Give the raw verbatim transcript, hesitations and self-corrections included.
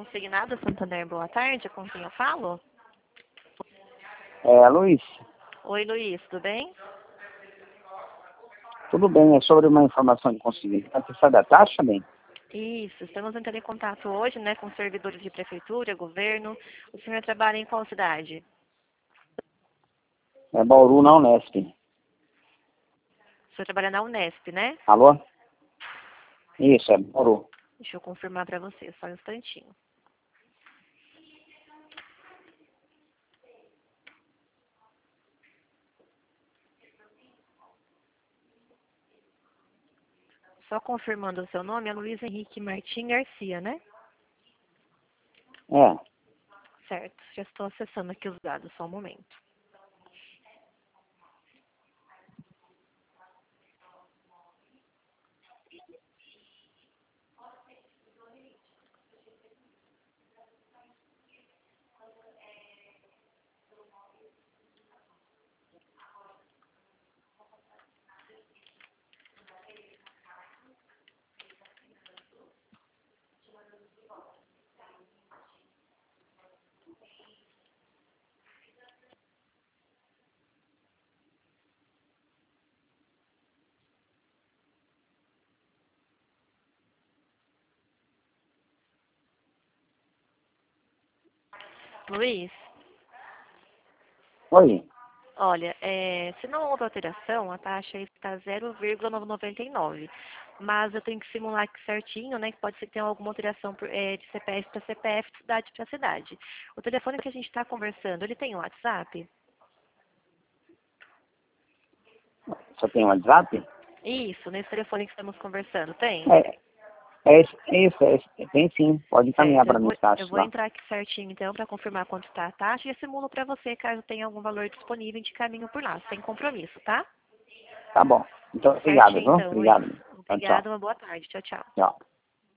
Consignado Santander, boa tarde. Com quem eu falo? É, Luiz, Oi, Luiz, tudo bem? tudo bem, é sobre uma informação de conseguir. Você sabe a taxa, bem? Isso, estamos entrando em contato hoje, né, com servidores de prefeitura, governo. O senhor trabalha em qual cidade? É Bauru, na Unesp. O senhor trabalha na Unesp, né? Alô? Isso, é Bauru. Deixa eu confirmar para você, só um instantinho. Só confirmando o seu nome, é Luiz Henrique Martim Garcia, né? É, Certo, já estou acessando aqui os dados, só um momento. Luiz, oi. olha, é, se não houve alteração, a taxa está zero vírgula noventa e nove. Mas eu tenho que simular aqui certinho, né? Que pode ser que tenha alguma alteração por- é, de C P F para C P F, de cidade para cidade. O telefone que a gente está conversando, ele tem WhatsApp? Você tem WhatsApp? Isso, nesse telefone que estamos conversando, tem? É, é, esse- é isso, é, esse- tem sim. Pode encaminhar Certo, eu para mim vou, os taxas eu vou lá. entrar aqui certinho então para confirmar quanto está a taxa e simulo para você caso tenha algum valor disponível de caminho por lá, sem compromisso, tá? Tá bom. Muito obrigado, Certinho viu? então, Luiz. Obrigado. Tchau, tchau. Obrigada, uma boa tarde. Tchau, tchau. Tchau.